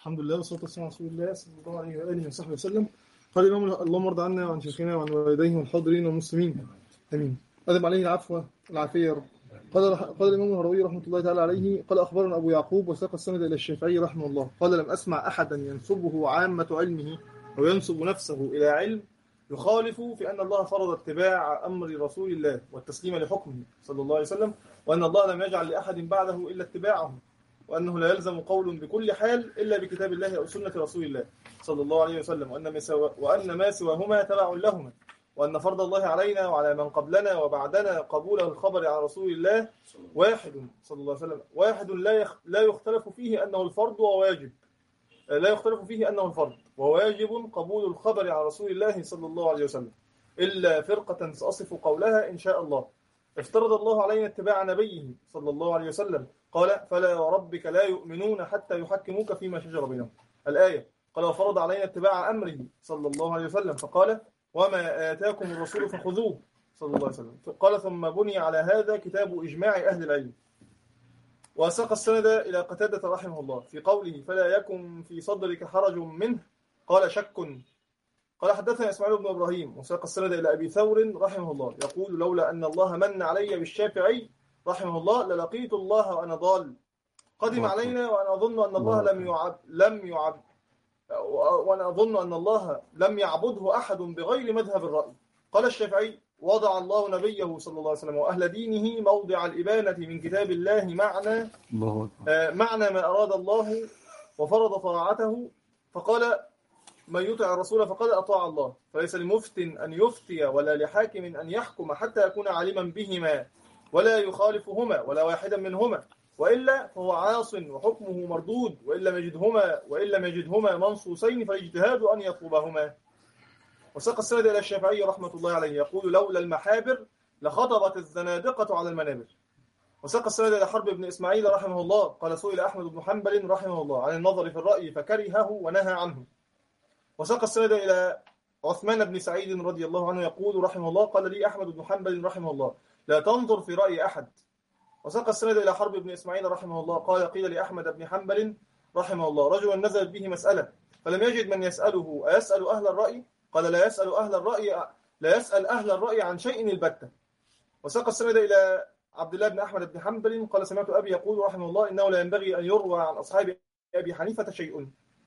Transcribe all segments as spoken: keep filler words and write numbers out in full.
الحمد لله والصلاة والسلام على رسول الله صلى الله عليه وآله وصحبه وسلم. قال الإمام اللهم ارض عنا وعن شيخنا وعن والديه والحاضرين والمسلمين آمين. أدم عليه العفو والعافية يا رب. قال قال الإمام الهروي رحمة الله تعالى عليه قال أخبرنا أبو يعقوب وساق السند إلى الشافعي رحمه الله قال لم أسمع أحدا ينسبه عامة علمه أو ينسب نفسه إلى علم يخالف في أن الله فرض اتباع أمر رسول الله والتسليم لحكمه صلى الله عليه وسلم، وأن الله لم يجعل لأحد بعده إلا اتباعه، وأنه لا يلزم قول بكل حال إلا بكتاب الله أو سنة رسول الله صلى الله عليه وسلم، وأن ما, سوا وأن ما سواهما تبع لهما، وأن فرض الله علينا وعلى من قبلنا وبعدنا قبول الخبر عن رسول الله واحد صلى الله عليه وسلم، واحد لا يختلف فيه أنه الفرض وواجب لا يختلف فيه أنه الفرض وواجب قبول الخبر عن رسول الله صلى الله عليه وسلم، إلا فرقة سأصف قولها إن شاء الله. افترض الله علينا اتباع نبيه صلى الله عليه وسلم، قال فلا وربك لا يؤمنون حتى يحكموك فيما شجر بينهم، الآية. قال وفرض علينا اتباع أمره صلى الله عليه وسلم، فقال وما آتاكم الرسول فخذوه صلى الله عليه وسلم. قال ثم بني على هذا كتاب إجماع أهل العلم. وساق السند إلى قتادة رحمه الله في قوله فلا يكن في صدرك حرج منه، قال شك. قال حدثنا إسماعيل بن إبراهيم. وساق السند إلى أبي ثور رحمه الله يقول لولا أن الله من علي بالشافعي رحمه الله للقيت الله وأنا ضال، قدم علينا وأنا أظن أن الله لم يعب لم يعب وأنا أظن أن الله لم يعبده أحد بغير مذهب الرأي. قال الشافعي وضع الله نبيه صلى الله عليه وسلم وأهل دينه موضع الإبانة من كتاب الله معنى آه معنى ما أراد الله وفرض طاعته، فقال من يطع الرسول فقد أطاع الله، فليس لمفت أن يفتي ولا لحاكم أن يحكم حتى يكون عالما بهما ولا يخالفهما ولا واحدا منهما، وإلا فهو عاص وحكمه مردود، وإن لم يجدهما وإن لم يجدهما منصوصين فالاجتهاد أن يطلبهما. وساق السند إلى الشافعي رحمة الله عليه يقول لولا المحابر لخطبت الزنادقة على المنابر. وساق السند إلى حرب بن إسماعيل رحمه الله قال سئل أحمد بن حنبل رحمه الله عن النظر في الرأي فكرهه ونهى عنه. وساق السند إلى عثمان بن سعيد رضي الله عنه يقول رحمه الله قال لي أحمد بن حنبل رحمه الله لا تنظر في رأي أحد. وساق السند إلى حرب بن إسماعيل رحمه الله قال قيل لأحمد بن حنبل رحمه الله رجل نزلت به مسألة فلم يجد من يسأله أيسأل أهل الرأي؟ قال لا يسأل أهل الرأي لا يسأل أهل الرأي عن شيء البتة. وساق السند إلى عبد الله بن أحمد بن حنبل قال سمعت أبي يقول رحمه الله إنه لا ينبغي أن يروى عن أصحاب أبي حنيفة شيء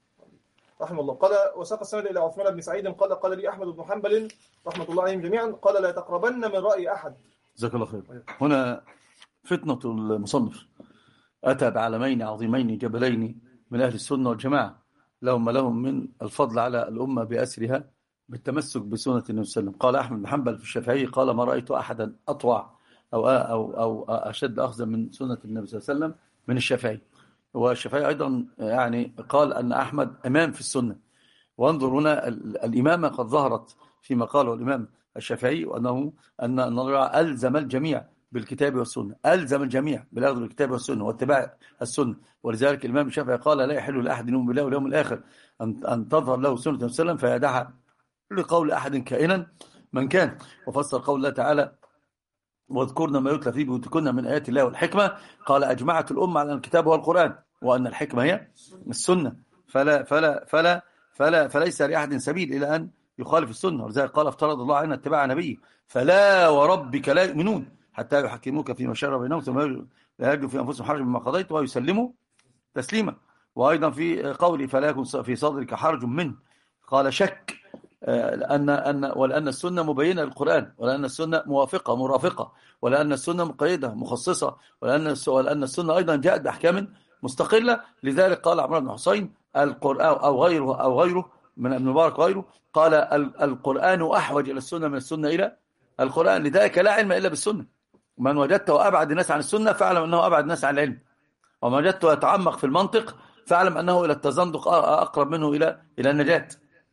رحمه الله. قال وساق السند إلى عثمان بن سعيد قال قال لي أحمد بن حنبل رحمة الله عليهم جميعا قال لا تقربن من رأي أحد. جزاك الله خير. هنا فتنة المصنف أتى بعلمين عظيمين جبلين من أهل السنة والجماعة لهم لهم من الفضل على الأمة بأسرها بالتمسك بسنة النبي صلى الله عليه وسلم. قال أحمد بن حنبل في الشافعي قال ما رأيت أحدا أطوع أو أو أو أشد أخذا من سنة النبي صلى الله عليه وسلم من الشافعي. والشافعي أيضا يعني قال أن أحمد إمام في السنة. وانظر هنا الإمامة قد ظهرت فيما قاله الإمام الشافعي وأنه أن الله ألزم الجميع بالكتاب والسنة، ألزم الجميع بالأخذ بالكتاب والسنة واتباع السنة. ولذلك الإمام الشافعي قال لا يحل لأحد يؤمن بالله واليوم الآخر أن أن تظهر له سنة النبي صلى الله عليه وسلم فيدعها لقول أحد كائنا من كان. وفسر قول الله تعالى واذكرنا ما يتلى في بيوتكن من آيات الله والحكمة، قال أجمعت الأمة على الكتاب والقرآن وأن الحكمة هي السنة، فلا فلا فلا فلا فليس لأحد سبيل إلى أن يخالف السنة. ولذلك قال افترض الله علينا اتباع نبيه فلا وربك لا يؤمنون حتى يحكموك فيما شجر بينهم ثم لا يجدوا في أنفسهم حرج مما قضيت ويسلموا تسليما. وأيضا في قولي فلا يكن في صدرك حرج منه قال شك أن أن ولأن السنة مبينة للقرآن، ولأن السنة موافقة مرافقة، ولأن السنة مقيدة مخصصة، ولأن ولأن السنة أيضا جاءت بأحكام مستقلة. لذلك قال عمرو بن حسين القرآن أو غيره أو غيره من ابن مبارك وغيره قال القرآن أحوج إلى السنة من السنة إلى القرآن. لذلك لا علم إلا بالسنة. من وجدته أبعد الناس عن السنة فاعلم أنه أبعد الناس عن العلم، ومن وجدته يتعمق في المنطق فاعلم أنه إلى التزندق أقرب منه إلى إلى النجاة.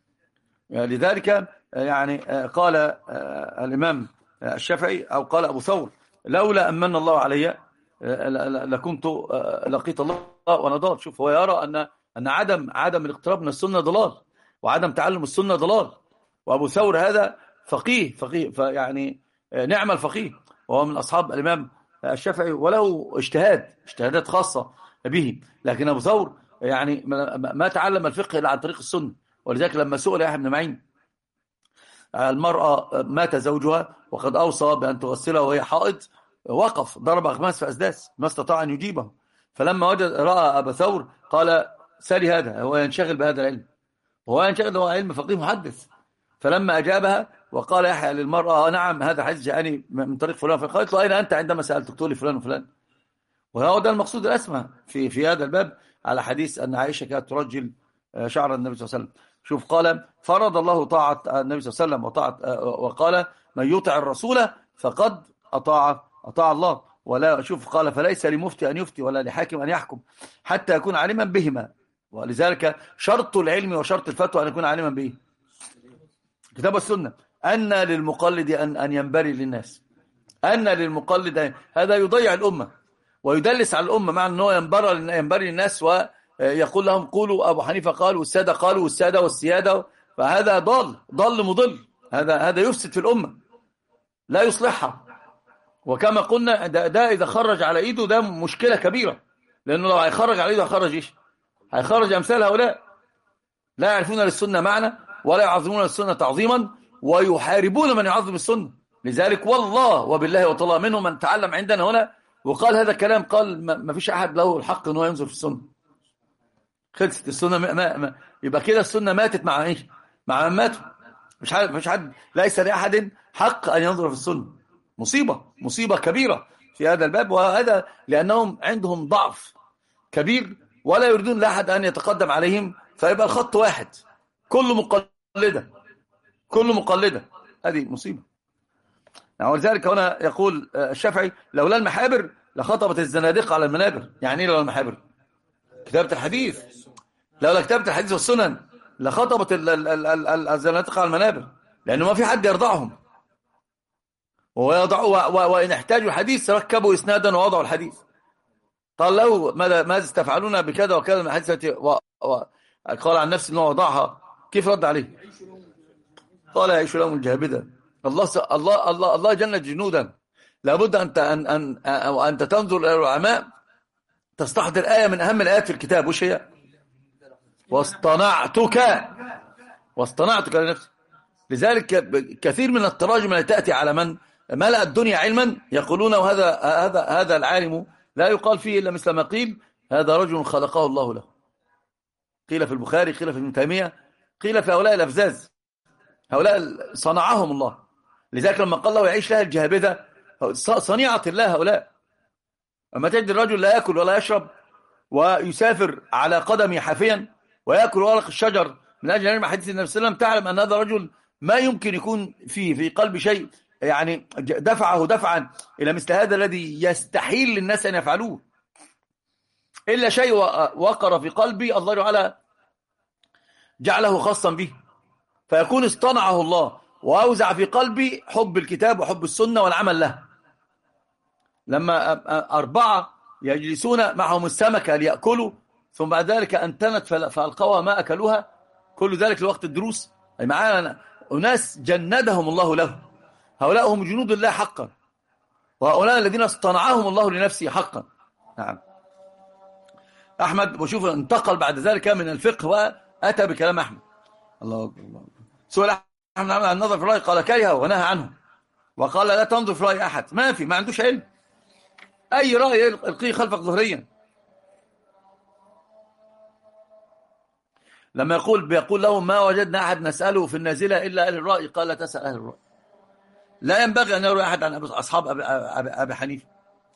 لذلك يعني قال الإمام الشافعي أو قال أبو ثور لولا أمن الله علي لكنت لقيت الله وأنا ضال. شوف هو يرى أن أن عدم عدم الاقتراب من السنة ضلال وعدم تعلم السنة ضلال. وأبو ثور هذا فقيه فقيه فيعني نعم الفقيه وهو من أصحاب الإمام الشافعي وله اجتهاد اجتهادات خاصة به. لكن أبو ثور يعني ما تعلم الفقه إلا عن طريق السنة. ولذلك لما سئل يحيى بن معين المرأة مات زوجها وقد أوصى بأن تغسلها وهي حائض، وقف ضرب أخماس في أسداس ما استطاع أن يجيبه. فلما وجد رأى أبا ثور قال سالي هذا، هو ينشغل بهذا العلم، وهو ينشغل هو علم فقيه محدث. فلما أجابها وقال يحيى للمرأة نعم هذا حديث جاءني من طريق فلان، فقالت له أين أنت عندما سألتك تقول لي فلان وفلان. وهو ده المقصود الأسمى في في هذا الباب على حديث أن عائشة كانت ترجل شعر النبي صلى الله عليه وسلم. شوف قال فرض الله طاعة النبي صلى الله عليه وسلم وطاعة، وقال من يطع الرسول فقد أطاع أطاع الله. ولا شوف قال فليس لمفتي أن يفتي ولا لحاكم أن يحكم حتى يكون عالما بهما. ولذلك شرط العلم وشرط الفتوى أن يكون عالما به كتاب السنة. أن للمقلد أن أن ينبري للناس، أن للمقلد هذا يضيع الأمة ويدلس على الأمة، مع أنه ينبري ينبري للناس ويقول لهم قولوا أبو حنيفة قال والسادة قالوا والسادة والسيادة، فهذا ضال ضل مضل، هذا هذا يفسد في الأمة لا يصلحها. وكما قلنا ده, ده إذا خرج على إيده ده مشكلة كبيرة، لأنه لو هيخرج على إيده هيخرج إيش؟ هيخرج أمثال هؤلاء لا يعرفون للسنة معنى ولا يعظمون السنة تعظيما ويحاربون من يعظم السنة. لذلك والله وبالله وطلع منه من تعلم عندنا هنا وقال هذا الكلام، قال ما فيش أحد له الحق أنه ينظر في السنة، خلصت السنة ما ما ما يبقى كده السنة ماتت مع إيش؟ مع من ماتوا. مش حد مش حد ليس لأحد حق أن ينظر في السنة. مصيبة مصيبة كبيرة في هذا الباب، وهذا لأنهم عندهم ضعف كبير ولا يريدون لأحد أن يتقدم عليهم، فيبقى الخط واحد كل مقلدة كل مقلدة، هذه مصيبة. ولذلك هنا يقول الشافعي لولا المحابر لخطبت الزنادقة على المنابر. يعني ايه لولا المحابر؟ كتابة الحديث. لولا كتابة الحديث والسنن لخطبت الزنادقة على المنابر، لأنه ما في حد يرضعهم، ويضعوا وإن احتاجوا الحديث ركبوا إسنادا ووضعوا الحديث. قال له ماذا ماذا تفعلون بكذا وكذا من الحديث التي قال عن نفسه أنه وضعها، كيف رد عليه؟ قال يعيش لهم الجهابذة. الله الله الله الله جنة جنودا. لابد أن أن أن أنت تنظر إلى العلماء تستحضر آية من أهم الآيات في الكتاب، وش هي؟ واصطنعتك واصطنعتك لنفسي. لذلك كثير من التراجم التي تأتي على من ملأ الدنيا علما يقولون وهذا هذا هذا العالم لا يقال فيه إلا مثل ما قيل هذا رجل خلقه الله له. قيل في البخاري، قيل في ابن تيمية، قيل في هؤلاء الأفزاز، هؤلاء صنعهم الله. لذلك لما قال له يعيش لها الجهابذة صنيعة الله هؤلاء. أما تجد الرجل لا يأكل ولا يشرب ويسافر على قدمه حافيا ويأكل ورق الشجر من أجل علم حديث النبي صلى الله عليه وسلم، تعلم أن هذا رجل ما يمكن يكون فيه في قلب شيء يعني دفعه دفعا إلى مثل هذا الذي يستحيل للناس أن يفعلوه، إلا شيء وقر في قلبي الله تعالى جعله خاصا به، فيكون اصطنعه الله وأوزع في قلبي حب الكتاب وحب السنة والعمل له. لما أربعة يجلسون معهم السمكة ليأكلوا ثم بعد ذلك أنتنت فألقوها ما أكلوها، كل ذلك لوقت الدروس. أي معانا أناس جندهم الله له، هؤلاء هم جنود الله حقا، وهؤلاء الذين اصطنعهم الله لنفسه حقا. نعم. أحمد وشوف انتقل بعد ذلك من الفقه وأتى بكلام أحمد. الله أكبر. سؤال أحمد عن النظر في الرأي قال كره ونهى عنه، وقال لا تنظر في رأي أحد. ما في ما عندوش علم، أي رأي يلقيه خلفك ظهريا. لما يقول بيقول لهم ما وجدنا أحد نسأله في النازلة إلا أهل الرأي، قال لا تسأل أهل الرأي. لا ينبغي أن يروي أحد عن أصحاب أبي, أبي, أبي حنيفة.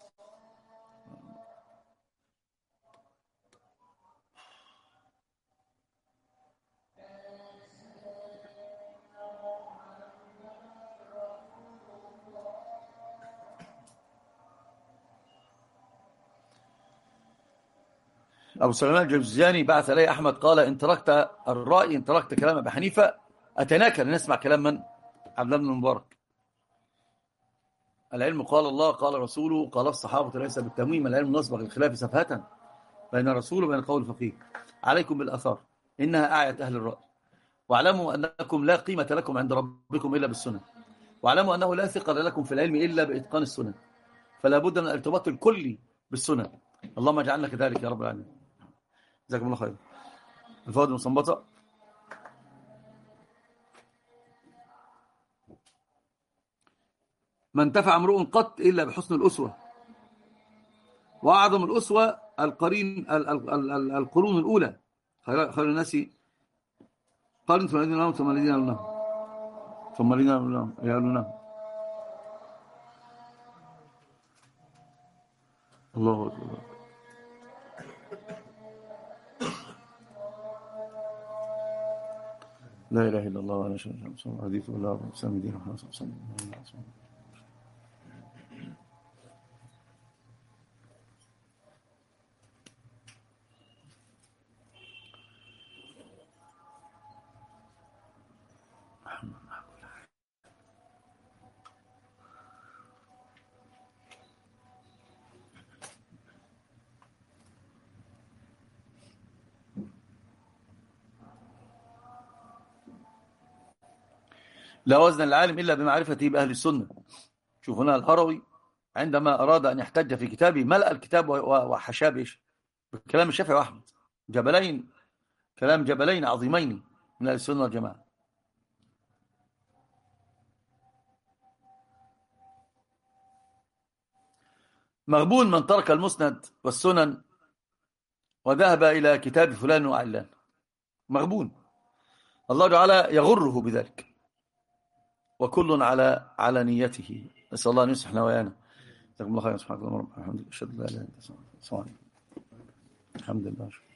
أبو سليمان الجوزجاني بعث إليه أحمد قال إن تركت الرأي إن تركت كلام أبي حنيفة أتناك لنسمع كلام من؟ عبد الله بن المبارك. العلم قال الله قال رسوله قال الصحابة ليس بالتمويم، العلم نسبق الخلاف سفهة بين الرسول وبين قول الفقيه. عليكم بالأثار إنها أعيت أهل الرأي، واعلموا أنكم لا قيمة لكم عند ربكم إلا بالسنة، واعلموا أنه لا ثقل لكم في العلم إلا بإتقان السنة، فلا بد من الارتباط الكلي بالسنة. اللهم اجعلنا كذلك يا رب العالمين. جزاكم الله خير. الفوائد المستنبطة: ما انتفع امرؤ قط إلا بحسن الأسوة، وأعظم الأسوة القرين القرون الأولى، خير الناس قرن ثم الذين يلونهم ثم الذين يلونهم ثم الذين يلونهم. الله أكبر. لا إله إلا الله ولا شريك له حديث الله وسلم دين محمد صلى الله عليه وسلم. لا وزن العالم إلا بمعرفته بأهل السنة. شوف هنا الهروي عندما أراد أن يحتج في كتابه ملأ الكتاب وحشاه بإيش؟ بكلام الشافعي وأحمد، جبلين، كلام جبلين عظيمين من أهل السنة والجماعة. مغبون من ترك المسند والسنن وذهب إلى كتاب فلان وعلان، مغبون، الله تعالى يغره بذلك، وكل على على نيته. نسأل الله أن يصلح نوايانا. جزاكم الله خيرا. سبحانك اللهم وبحمدك، أشهد أن لا إله إلا أنت، أستغفرك وأتوب إليك. الحمد لله.